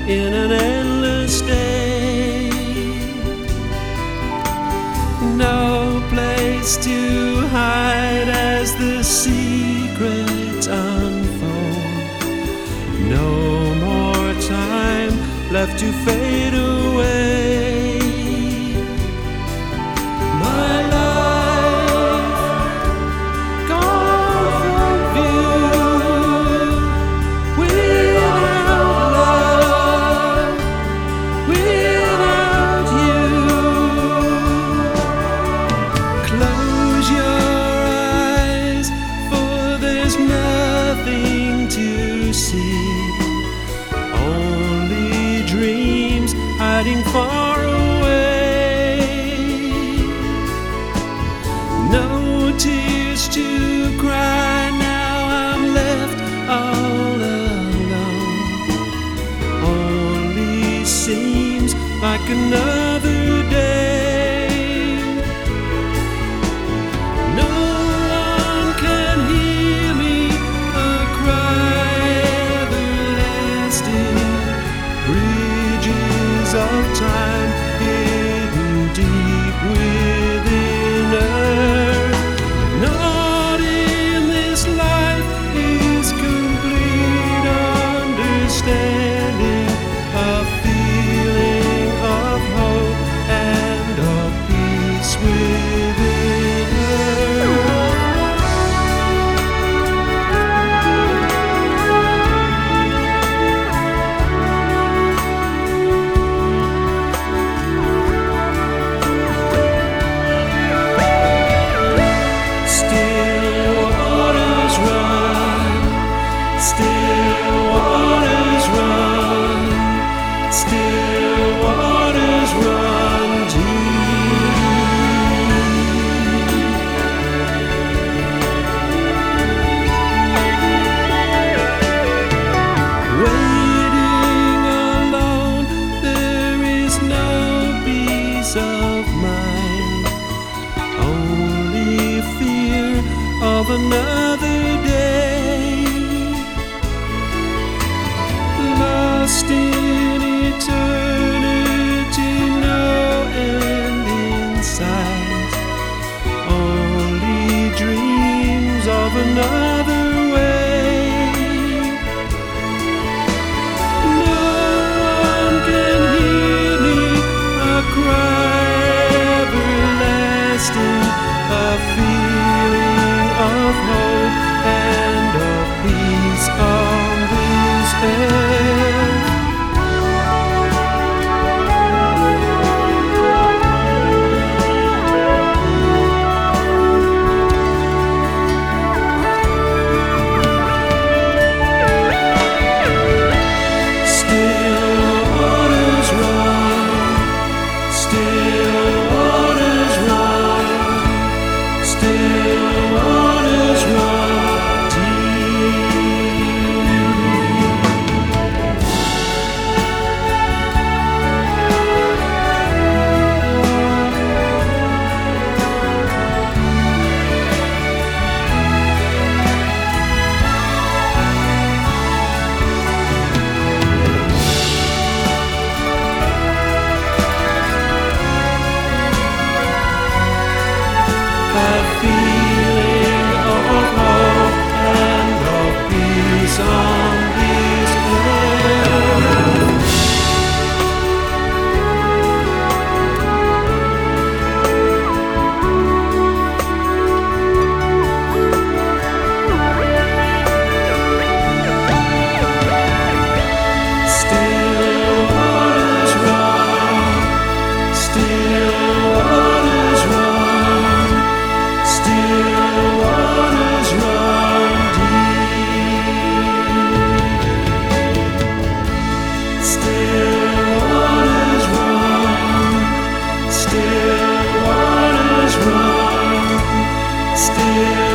in an endless day. No place to hide as the secrets unfold. No more time left to fade away. My life gone from view without love, without you. Close your eyes, for there's nothing to see. Only dreams hiding far away. No tears to cry, now I'm left all alone. Only seems like another day. No one can hear me, a cry everlasting. Bridges of time hidden deep within earth. Not in this life is complete understanding, a feeling of hope and of peace within earth. Of another day, lost in eternity, no end in sight. Only dreams of another way. No one can hear me, a cry everlasting, a feeling of hope and of peace on this earth. Still waters run, still waters run, still waters run a feeling of hope and of peace on this earth. Still waters run, still waters run, still waters run deep. Still waters run, still waters run, still